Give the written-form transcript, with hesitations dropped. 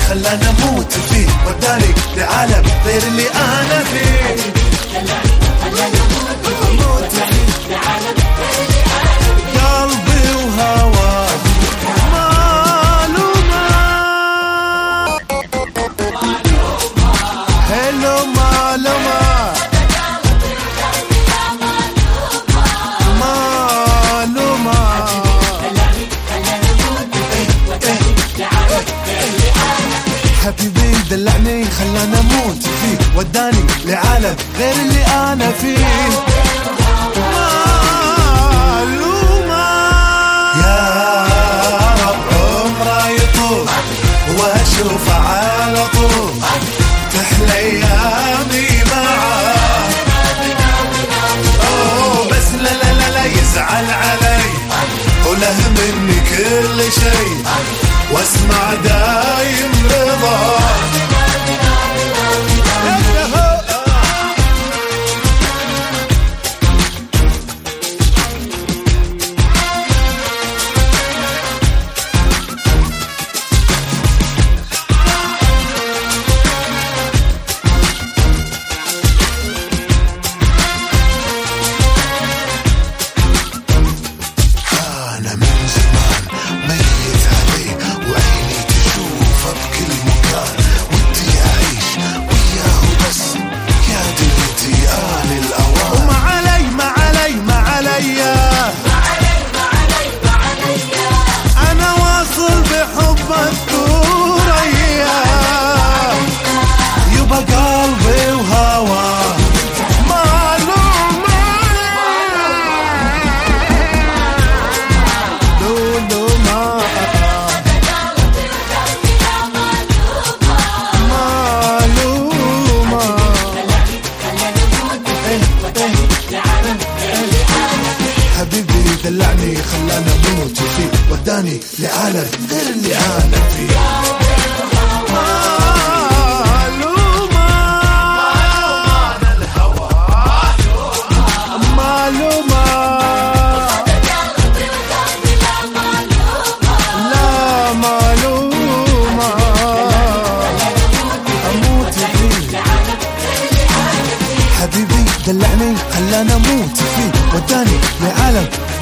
خلاني اموت فيه، وداني لعالم غير اللي انا فيه. قلبي وهواك هلو معلومة حبيبي دلعني خلاني اموت فيه، وداني لعالم غير اللي انا فيه. معلومة يا رب عمره يطول واشوفه على طول، تحلى ايامي معاه. اوه بس لا لا لا لا يزعل علي وله مني كل شيء، واسمع دايم رضا. أنا من زمان ميت عليه وعيني تشوفه بكل مكان، ودي أعيش وياه بس يا دنيتي آن الأوان. وما علي ما علي ما علي أنا واصل بحب الثريا، يبقى قلبي وهواه. حبيبي دلعني خلاني اموت فيه، وداني لعالم غير اللي انا فيه. معلومة عن الهوى معلومة لا معلومة اموت فيه. حبيبي دلعني خلاني اموت فيه، وداني لعالم